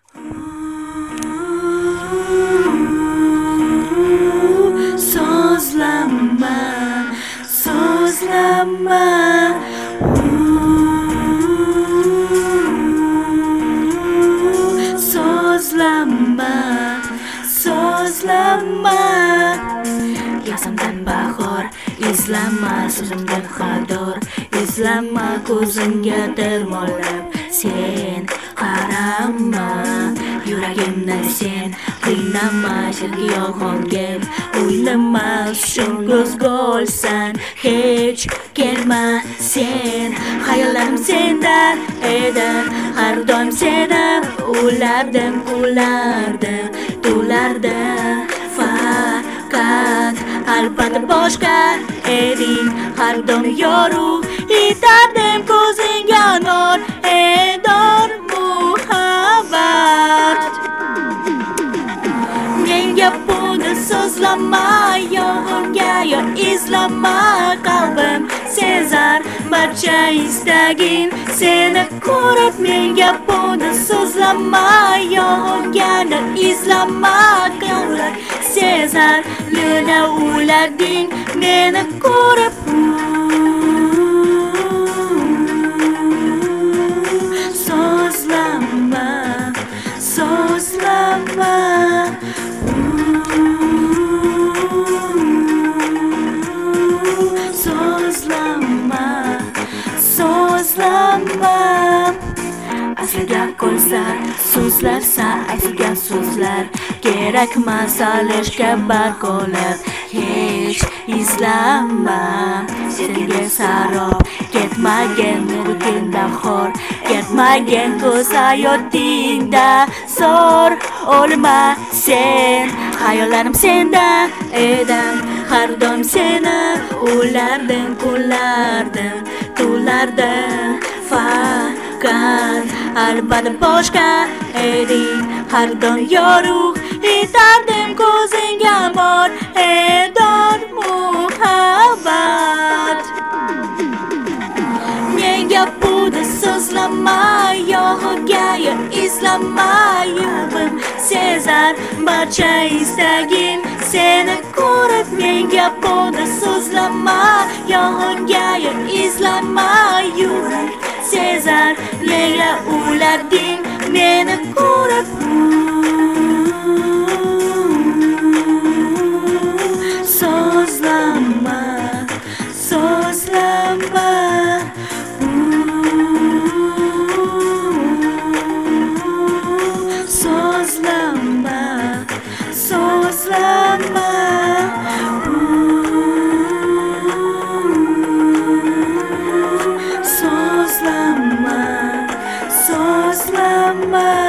Sozlama, sozlama. Sozlama, sozlama. Yasamdan bahor, izlama, so'zimdan xador. Izlama, ko'zingga termolab, sen qarama. Yuragimni sen qiynama, sherga yolg'on gap o'ylama. Shun ko'zga olsan, hech kelma sen. Xayollarim sendan edi, har doim seni o'ylardim, kulardim, to'lardim. Faqat albatta boshqa eding, har doim yorug' etardim ko'zingga nur, edor muhabbat. Menga buni so'zlama, yog'imga yo izlama. Qalbim sezar barcha istagin seni ko'rib. Menga buni so'zlama, yog'imga yo izlama. Qalbim sezar yana o'ylarding meni ko'rib. Sozlama, sozlama. Sozlama, sozlama. Asliga qo'lsa so'zlarsa aytilgan so'zlar kerakmas alishga barqolib. Hech izlama, senga sarob ketmagan rutinda xor, ketmagan ko'z hayotingda zo'r. O'lma sen, xayollarim sendan edim, har doim seni o'ylardim, kulardim, to'lardim. Faqat albatta boshqa eding, har doim yorug' etardim ko'zingga bor, edor muhabbat. Menga buni so'zlama, yog'imga yo izlama. Yuragim sezar barcha istagin seni ko'rib. Menga buni so'zlama, yog'imga yo izlama. Yurak sezar nega o'ylarding meni ko'rib. Sozlama, sozlama. Sozlama, sozlama. Sozlama, sozlama.